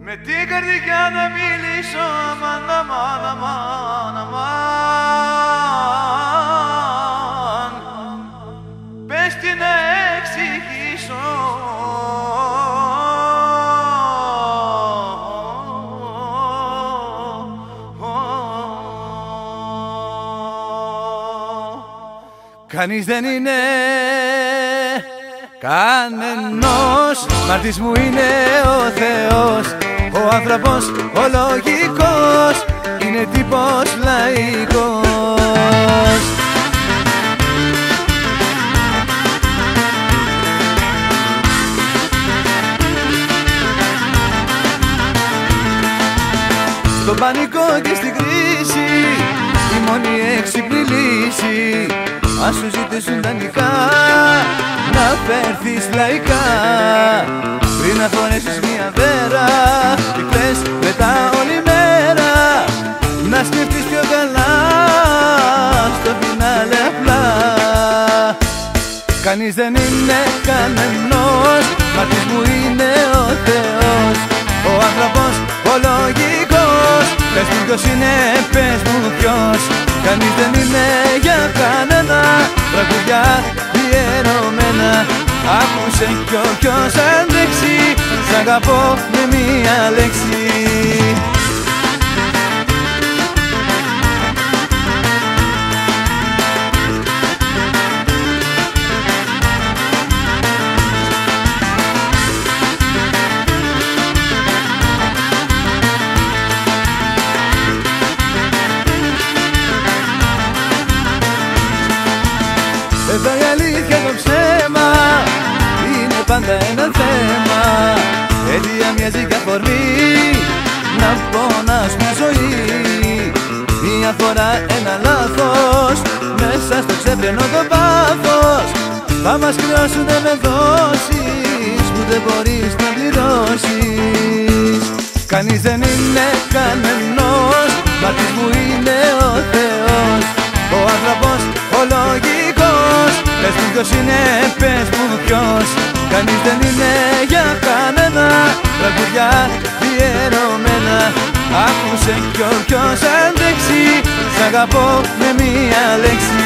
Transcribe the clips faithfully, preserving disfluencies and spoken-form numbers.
Με την καρδιά να μιλήσω, αμάν, αμάν, αμάν, αμάν. Πες τι να εξηγήσω. Κανείς δεν είναι κανενός, μάρτης μου είναι ο Θεός. Ο άνθρωπος ο λογικός είναι τύπος λαϊκός. Στον πανικό και στην κρίση η μόνη έξυπνη λύση, αν σου ζητήσουν δανεικά να φέρθεις λαϊκά. Πριν να φορέσεις μια βέρα τι κλαις μετά όλη μέρα, να σκεφτείς πιο καλά στο φινάλε απλά. Κανείς δεν είναι κανενός, μάρτης μου είναι ο Θεός. Ο άνθρωπος ο λογικός, πες μου ποιος είναι, πες μου ποιος. Κανείς δεν είναι για κανένα, τραγουδιά ιερωμένα. Άκουσε κι όποιος αντέξει, σ' αγαπώ με μία λέξη. Εδώ η αλήθεια το ψέμα είναι πάντα ένα θέμα. Αιτία μοιάζει κι αφορμή να πονάς μια ζωή. Μια φορά ένα λάθος μέσα στο ξέπαινο το πάθος θα μας χρεώσουνε με δόσεις που δεν μπορείς να πληρώσεις. Κανείς δεν είναι κανενός, μάρτης μου είναι ο Θεός. Ο άνθρωπος ο λογικός, πες μου ποιος είναι, πες μου ποιος. Κανείς δεν είναι για κανένα, τραγουδιά ιερωμένα. Άκουσε κι όποιος αντέξει, σ' αγαπώ με μία λέξη.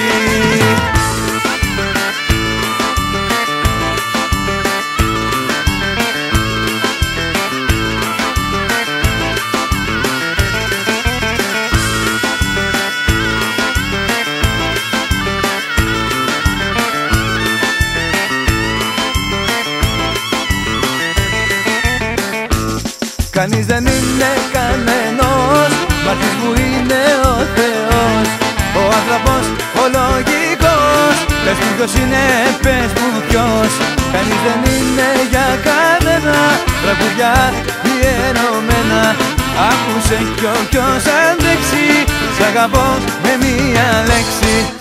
Κανείς δεν είναι κανενός, μάρτης μου είναι ο Θεός. Ο άνθρωπος ο λογικός, πες μου ποιος είναι, πες μου ποιος. Κανείς δεν είναι για κανένα, τραγουδιά ιερωμένα. Άκουσε κι όποιος αντέξει, σ' αγαπώ με μία λέξη.